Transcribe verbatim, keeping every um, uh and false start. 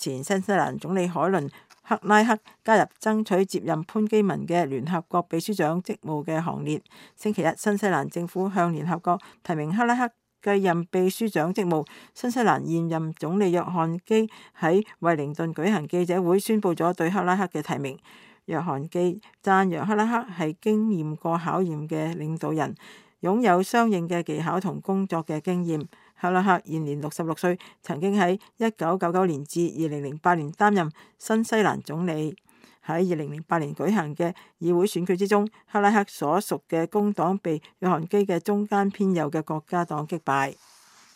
前新西蘭總理海倫克拉克加入爭取接任潘基文嘅聯合國秘書長職務嘅行列。星期一，新西蘭政府向聯合國提名克拉克繼任秘書長職務。新西蘭現任總理約翰基喺惠靈頓舉行記者會，宣佈咗對克拉克嘅提名。約翰基讚揚克拉克係經驗過考驗嘅領導人，擁有相應嘅技巧同工作嘅經驗。克拉克現年六十六歲，曾經喺一九九九年至二零零八年擔任新西蘭總理。喺二零零八年舉行嘅議會選舉之中，克拉克所屬嘅工黨被約翰基嘅中間偏右嘅國家黨擊敗。